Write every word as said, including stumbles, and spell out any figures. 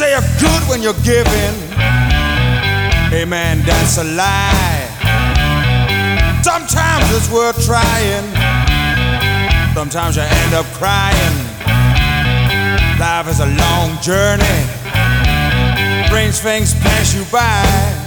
say you're good when you're giving. Hey man, that's a lie. Sometimes it's worth trying. Sometimes you end up crying. Life is a long journey. Strange things pass you by.